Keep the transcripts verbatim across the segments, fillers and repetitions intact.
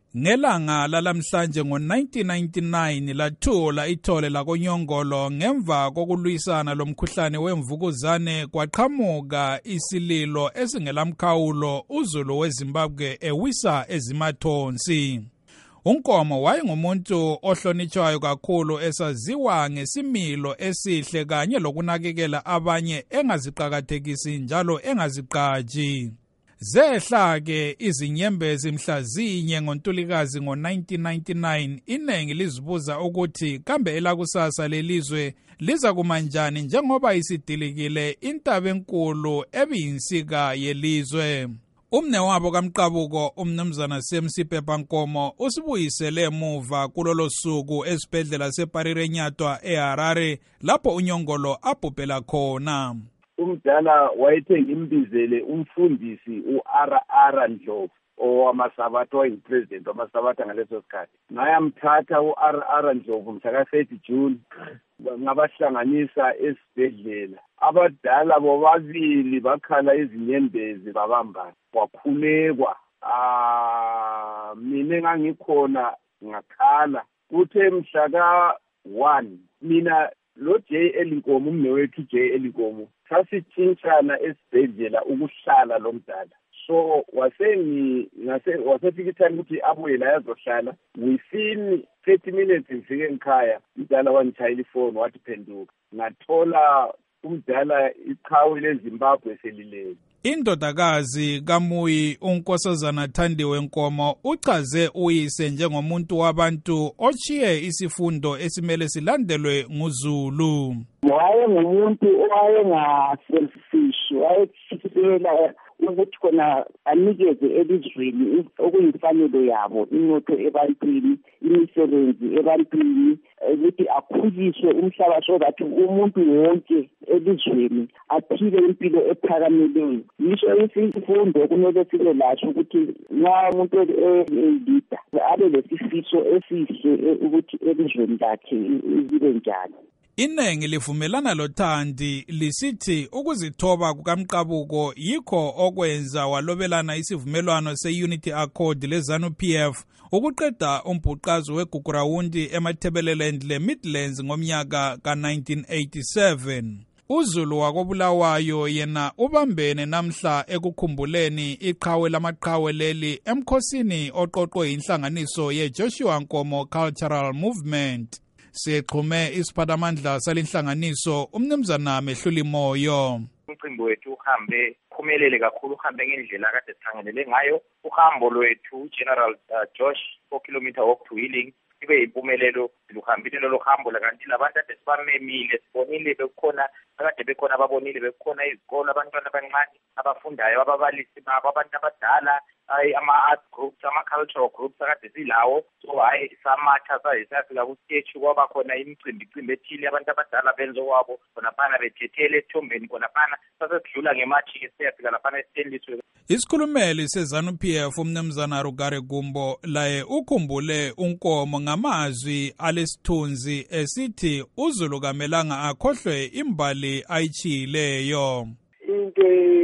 Ngelanga lalamhlanje ngo nineteen ninety-nine lathola ithole lakonyongolo ngemva kokulwisana lomkhuhlane wemvukuzane kwaqhamuka isililo esingelamkhawulo uZulu weZimbabwe ewisa ezimathonsi. Unkomo wayengumuntu ohlonitshwayo kakhulu esaziwa ngesimilo esihle kanye lokunakekela abanye engaziqakathekisi njalo engaziqhaji. Zehla ke izinyembezi mhla zinye ngoNtulikazi ngo nineteen ninety-nine inengi lizibuza ukuthi kambe elakusasa lelizwe liza kumanjani njengoba isidilikile intaba enkulu ebiyinsika yelizwe. Umnewabo kaMqabuko umnumzana Semsipe Pankomo usibuyisele emuva kulolo suku esibhedlela seParirenyatwa eHarare lapho unyongolo abhubhela khona. Umdala wayethe ngimbizele umfundisi uAra Ara Ndlovu owamasabatha wayipresident wamasabatha ngaleso sikhathi. Ngayamthatha uAra Ara Ndlovu mhla ka thirty June ngabahlanganisa esibhedlela. Abadala bobabili bakhala izinyembezi babambana kwakhulekwa. Ah mina ngangikhona ngakhala. Kuthe mhla ka one mina lo J L Nkomo umnewethu J L Nkomo sasitshintshana esibhedlela ukuhlala lomdala. So wasengi ngase wasefika time ukuthi abuye la yazohlala within thirty minutes ngifike ekhaya umdala wangitshayela ifoni wathi phenduka ngathola umdala iqhawe leZimbabwe selilele. Indodakazi kaMuyi uNkosazana Thandiwe Nkomo uchaze uyise njengomuntu wabantu ochiye isifundo esimele silandelwe nguZulu. Wayengumuntu owayengaselfish, wayethikela ukuthi khona anikeze elizweni okuyimfanelo yabo, inotho ebantwini, imisebenzi ebantwini, ukuthi akhuliswe umhlaba so that umuntu wonke elizweni aphile impilo ephakameleyo. Ngisho isifundo kumele sibe laso ukuthi nxa umuntu elida abe lesifiso esihle ukuthi elizweni lakhe ibe njani. Inengi livumelana loThandi lisithi ukuzithoba kukaMqabuko yikho okwenza walobelana isivumelwano se-Unity Accord leZANU P F ukuqeda umbhuqazo weGugurawundi eMathebeleland le-Midlands ngomnyaka ka nineteen eighty-seven. uZulu wakobulawayo yena ubambene namhla ekukhumbuleni iqhawe lamaqhawe leli emkhosini oqoqwe inhlanganiso yeJoshua Nkomo Cultural Movement. Sexhume isiphatamandla salinhlanganiso umnumzana Mehluli Moyo. Umcimbi wethu uhambe phumelele kakhulu, uhambe ngendlela kade sikhangelele ngayo. Uhambo lwethu General uh, Josh four kilometer walk to healing ibe impumelelo. Luhambile lolo hambo kanti labantu ade sibamemile sibonile bekhona akade bekhona ababonile bekhona izikolo abantwana abancane abafundayo ababalisi babo abantu abadala ay ama art groups ama cultural groups akade silawo. So hayi samatha sayisafika ku stage kwaba khona imicimbi imicimbi ethile abantu abadala benzo wabo khona phana bethethele ethombeni khona phana sasedlula ngemathi siyafika lapha esitendiswe. Isikhulumeli seZANU P F umnumzana Rugare Gumbo laye ukhumbule uNkomo ngamazwi alesithunzi esithi uZulu kamelanga akhohlwe imbali ayichileyo. Into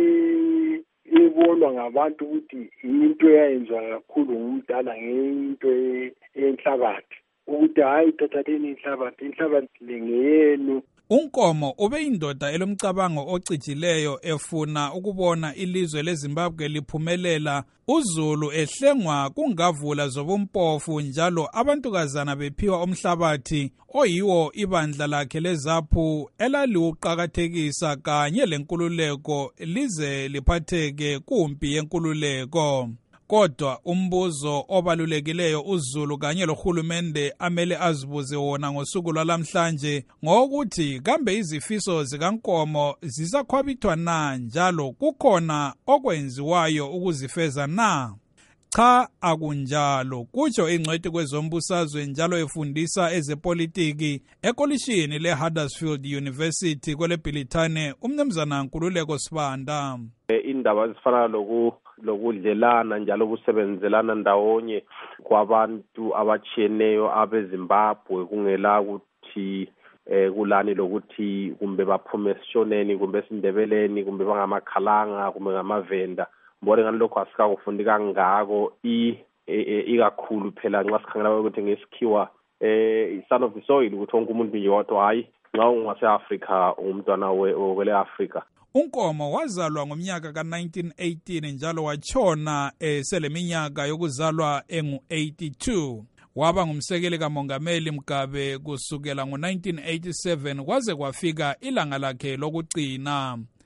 ebonwa ngabantu ukuthi into eyenziwa kakhulu ngumdala ngento enhlabathi ukuthi hayi thathatheni inhlabathi inhlabathi lengeyenu. Unkomo ube indoda elomcabango ocijileyo efuna ukubona ilizwe leZimbabwe liphumelela, uZulu ehlengwa kungavula zobumpofu njalo abantukazana bephiwa umhlabathi oyiwo ibandla lakhe leZAPU elaliuqakathekisa kanye lenkululeko lize liphatheke kumpi yenkululeko. Kodwa umbuzo obalulekileyo uZulu kanye lohulumende amele azibuze wona ngosuku lwalamhlanje ngokuthi kambe izifiso zikaNkomo zisakhwabithwa na njalo kukhona okwenziwayo ukuzifeza na? Cha akunjalo, kutsho ingcwethi kwezombusazwe njalo efundisa ezepolitiki ekolishini leHuddersfield University kweleBhilithane umnumzana Nkululeko Sibanda. Indaba ezifana loku lokudlelana njalo kusebenzelana ndawonye kwabantu abachiyeneyo abeZimbabwe kungela ukuthi eh kulani lokuthi kumbe baphume esishoneni kumbe esindebeleni kumbe bangamakhalanga kumbe ngamavenda mbone ngani lokho asika kufundika ngako i ikakhulu phela nxa sikhangela ukuthi ngesikhiwa eh son of the soil ukuthi wonke umuntu nje wathi hayi nxa ungwase-Afrika ungumntwana wele Afrika. uNkomo wazalwa ngomnyaka ka nineteen eighteen njalo watshona eseleminyaka yokuzalwa engu eighty-two. Waba ngumsekeli kaMongameli Mugabe kusukela ngo nineteen eighty-seven kwaze kwafika ilanga lakhe lokugcina.